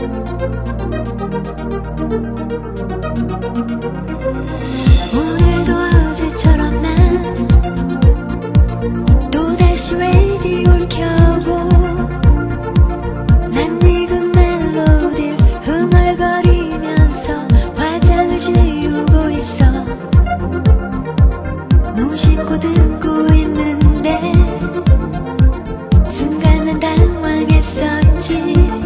오늘도 어제처럼 난 또다시 라디오를 켜고 낯익은 멜로디를 흥얼거리면서 화장을 지우고 있어. 무심코 듣고 있는데 순간은 당황했었지.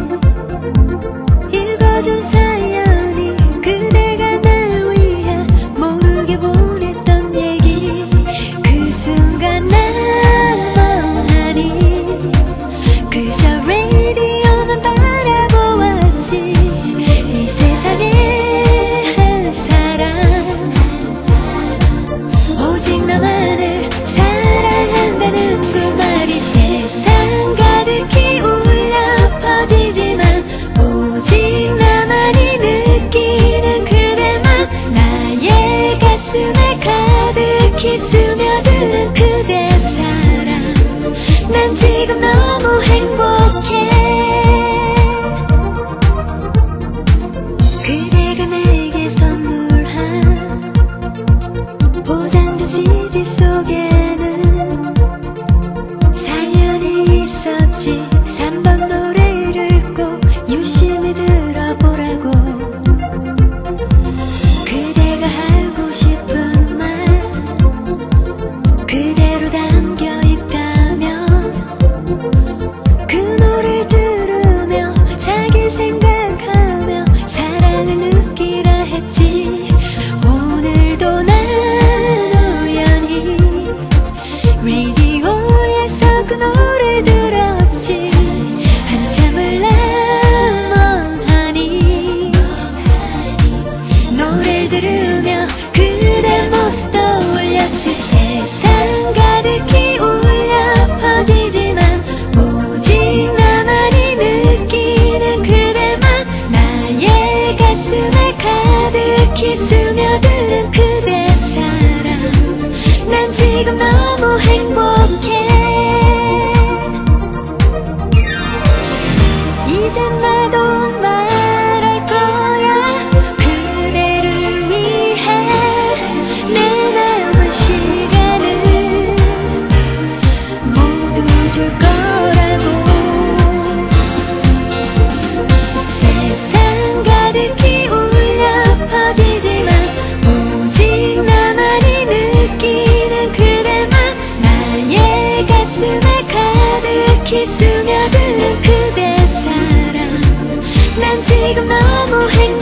읽어준 사연이 그대가 날 위해 모르게 보냈던 얘기. 그 순간 난 멍하니 그저 라디오만 바라보았지. 이 세상에 한 사람 오직 나만을 사랑한다는 그 말이 세상 가득히 울려 퍼지지만 오직 나만이 느끼는 그대만 나의 가슴에 가득히 스며드는 그대 사랑. 난 지금 너무 행복해. 그대가 내게 선물한 포장된 CD 속에는 사연이 있었지. 3번 노래를 꼭 유심히 들어보라고. 그대가 하고 싶은 말 그대로 담겨 있다면 그 노래를 들으며 자기를 생각하며 사랑을 느끼라 했지. 오늘도 난 우연히 라디오에서 그 노래를 들었지. 한참을 난 멍하니 노래를 들으며 그대 모습 떠올렸지. 세상 가득히 울려 퍼지지만 오직 나만이 느끼는 그대만 나의 가슴에 가득히 스며드는 그대 사랑. 난 지금 너무 행복해. 이젠 나도 말할 거야. 그대를 위해 내 남은 시간을 모두 줄 거라고. 세상 가득히 울려 퍼지지만 오직 나만이 느끼는 그대만 나의 가슴에 가득히 스며드는 그대 사랑. 난 지금 너무 행복해.